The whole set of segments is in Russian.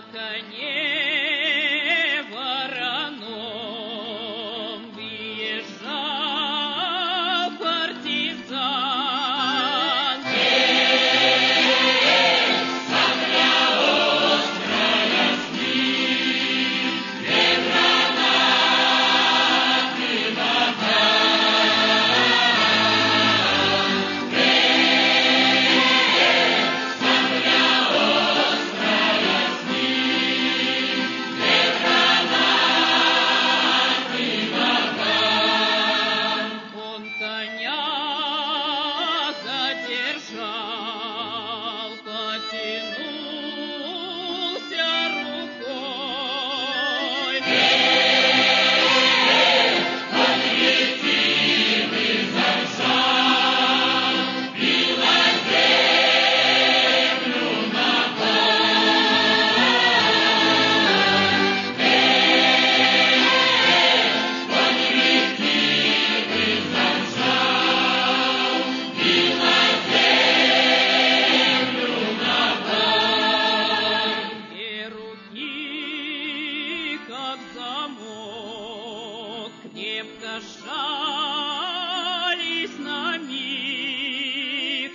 коне вороном въезжал партизан. Сабля острая с ним, две гранаты наган. Сабля острая с ним, две гранаты наган. Он коня задержал, потянулся рукой. Он ретивый заржал, била землю ногой. Он ретивый заржал, била землю ногой. И руки, как замок, крепко сжались на миг.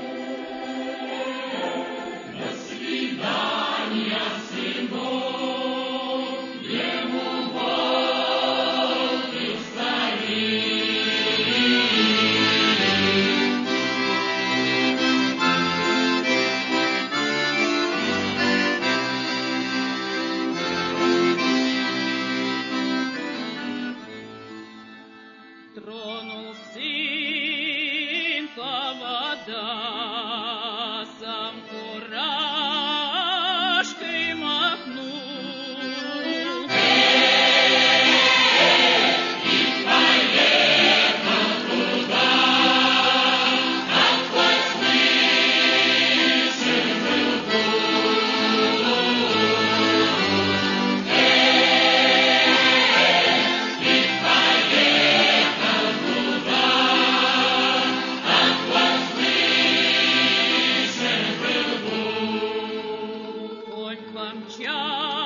До свидания, сынок, ему волки старик. Тронул сын повода, сам фуражкой махнул. И поехал туда, какой слышен был гул. И поехал туда, какой слышен был гул. Конь помчался